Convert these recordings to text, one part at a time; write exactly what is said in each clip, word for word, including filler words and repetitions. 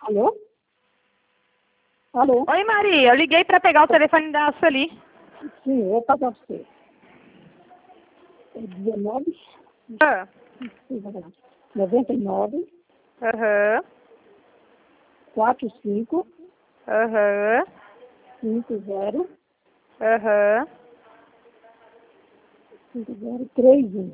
Alô? Alô? Oi, Maria. Eu liguei para pegar o telefone da Sueli. Sim, eu vou pagar pra você. É dezenove, Ah. noventa e nove, Aham. quarenta e cinco, Aham. cinquenta, Aham. cinquenta, trinta e um.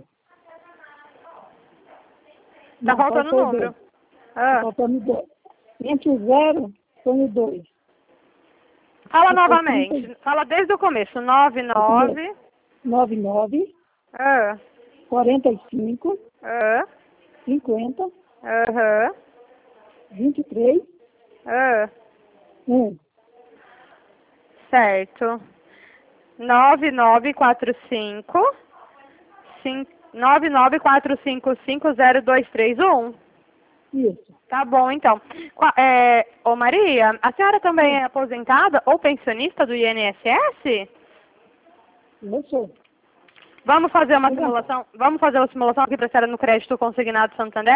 Tá Não, faltando o faltou número. dois. Tá Ah. faltando dois. Entre o zero, põe o dois. Fala Depois trinta, novamente. Fala desde o começo. Nove nove. noventa e nove, Ah. quarenta e cinco, Ah. cinquenta, Aham. vinte e três, Ah. um. Certo. Nove nove quatro cinco. Nove nove quatro cinco cinco zero dois três um. Isso. Tá bom, então. Qua- É, ô Maria, a senhora também é aposentada ou pensionista do I N S S? Eu sou. Vamos fazer uma Obrigada. simulação, vamos fazer uma simulação aqui para a senhora no crédito consignado Santander?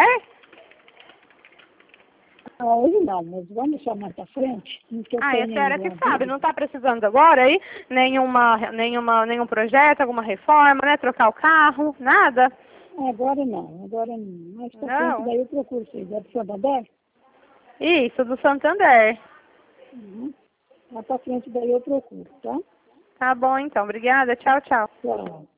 Ah, hoje não, mas vamos deixar mais pra frente. Não que eu Ah, e a tenha senhora ainda que uma sabe, dúvida. não está precisando agora aí nenhuma, nenhuma, nenhum projeto, alguma reforma, né? Trocar o carro, nada? Agora não, agora não. Mais pra frente, Não. daí eu procuro vocês. É do Santander? Isso, do Santander. Uhum. Mais pra frente, daí eu procuro, tá? Tá bom, então. Obrigada. Tchau, tchau. Tchau.